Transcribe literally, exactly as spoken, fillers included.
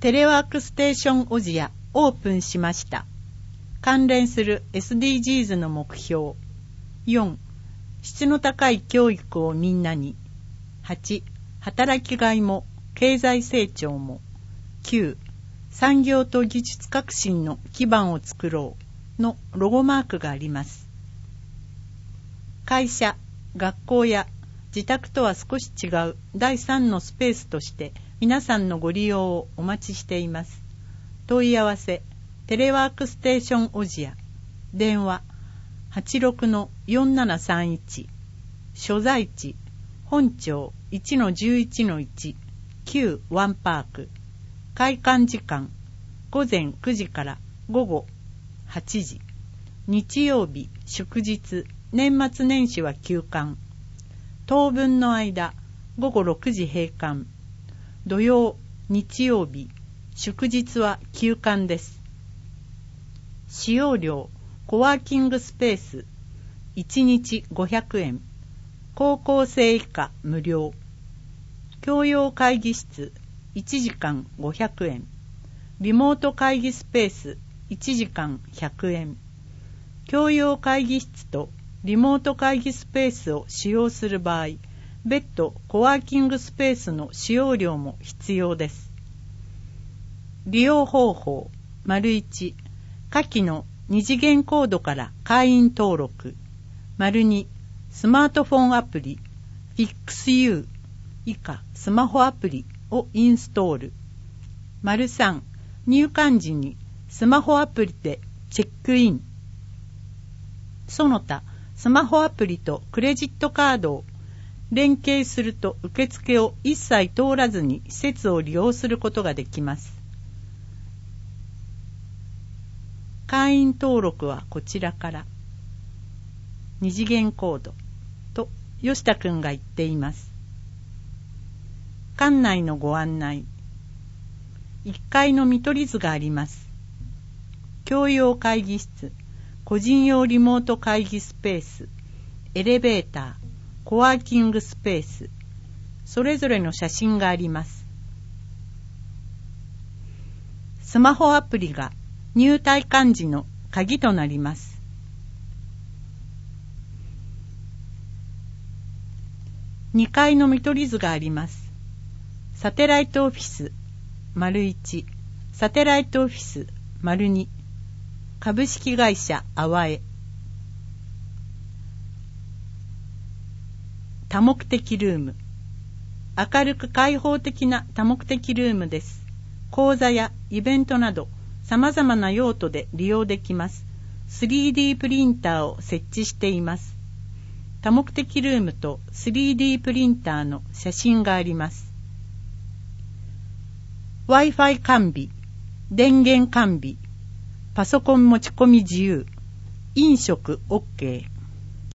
テレワークステーションオジアオープンしました。関連する エスディージーズ の目標。よん、質の高い教育をみんなに。はち、働きがいも経済成長も。きゅう、産業と技術革新の基盤を作ろうのロゴマークがあります。会社、学校や自宅とは少し違う第三のスペースとして皆さんのご利用をお待ちしています。問い合わせ、テレワークステーションオジア。電話、はちろくのよんななさんいち。所在地、本町 いちのじゅういちのいち、旧ワンパーク。開館時間、午前くじから午後はちじ。日曜日、祝日、年末年始は休館。当分の間、午後ろくじ閉館。土曜、日曜日、祝日は休館です。使用料、コワーキングスペース、いちにちごひゃくえん。高校生以下無料。教養会議室、いちじかんごひゃくえん。リモート会議スペース、いちじかんひゃくえん。教養会議室とリモート会議スペースを使用する場合、別途コワーキングスペースの使用料も必要です。利用方法、丸いち、下記の二次元コードから会員登録。丸に、スマートフォンアプリ、フィックスユー 以下スマホアプリをインストール。丸さん、入館時にスマホアプリでチェックイン。その他、スマホアプリとクレジットカードを連携すると受付を一切通らずに施設を利用することができます。会員登録はこちらから。二次元コードと吉田くんが言っています。館内のご案内。いっかいの見取り図があります。教養会議室、個人用リモート会議スペース、エレベーター、コワーキングスペース、それぞれの写真があります。スマホアプリが入退館時の鍵となります。にかいの見取り図があります。サテライトオフィス、丸いち、サテライトオフィス、丸に、株式会社あわえ。多目的ルーム。明るく開放的な多目的ルームです。講座やイベントなど様々な用途で利用できます。スリーディー プリンターを設置しています。多目的ルームと スリーディー プリンターの写真があります。Wi-Fi 完備、電源完備、パソコン持ち込み自由、飲食 OK、